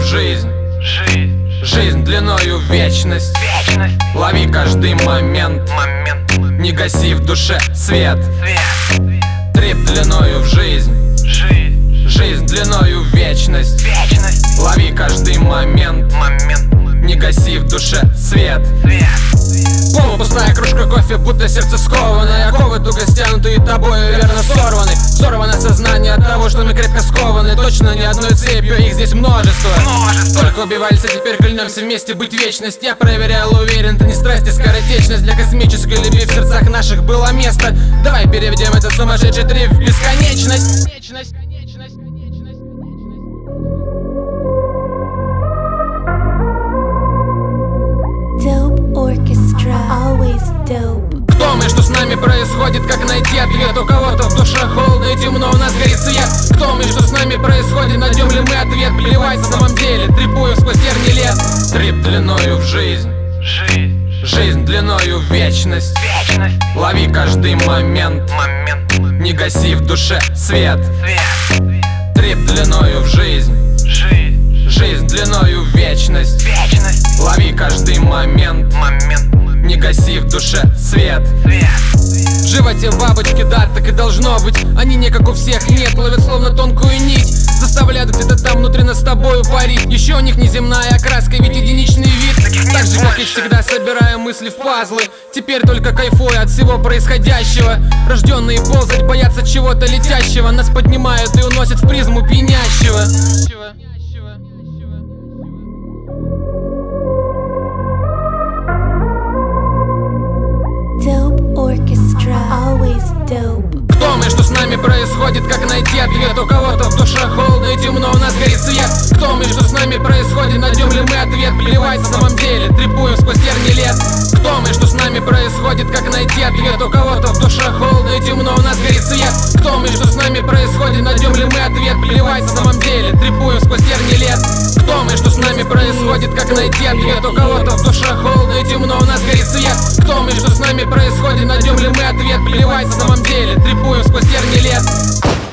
в жизнь. Жизнь длиною в вечность. Лови каждый момент, не гаси в душе свет. Трип длиною в жизнь. Жизнь длиною в вечность. Лови каждый момент, не гаси в душе свет. Полупустая кружка кофе, будто сердце скованное. Оковы туго стянутые тобою, верно сорваны. Взорвано сознание от того, что мы крепко скованы. Точно не одной цепью, их здесь множество. Только убивались, а теперь клянемся вместе быть вечность. Я проверял, уверен, это не страсть и скоротечность. Для космической любви в сердцах наших было место. Давай переведем этот сумасшедший трip в бесконечность. Always dope. Кто мы, что с нами происходит, как найти ответ? У кого-то в душе холодно и темно, у нас горит свет. Кто мы, что с нами происходит, найдем ли мы ответ? Плевать на самом деле, трипую сквозь терни лет. Трип длиною в жизнь. Жизнь длиною в вечность. Лови каждый момент, не гаси в душе свет. Трип длиною в жизнь. Жизнь длиною в вечность. Лови каждый момент, не гаси в душе свет. В животе бабочки, да, так и должно быть. Они не как у всех, нет, ловят словно тонкую нить. Заставляют где-то там внутри нас с тобою парить. Еще у них неземная окраска, ведь единичный вид. Так же, как и всегда, собираю мысли в пазлы. Теперь только кайфую от всего происходящего. Рожденные ползать, боятся чего-то летящего. Нас поднимают и уносят в призму пьянящего. Always dope. Кто мы, что с нами происходит, как найти ответ? У кого-то в душе холодно и темно, у нас горит свет. Кто мы, что с нами происходит, найдем ли мы ответ? Плевать на самом деле, трипуем сквозь терни лет. Кто мы, что с нами происходит, как найти ответ? У кого-то в душе холодно и темно, у нас горит свет. Кто мы, что с нами происходит, найдем ли мы ответ? Плевать на самом деле, трипуем сквозь терни лет. Кто мы, что с нами происходит, как найти ответ? У кого-то в душе холодно и темно, у нас горит свет. Кто мы, что с нами происходит, найдем ли мы ответ? Плевать на самом деле, трипуем сквозь терни лет.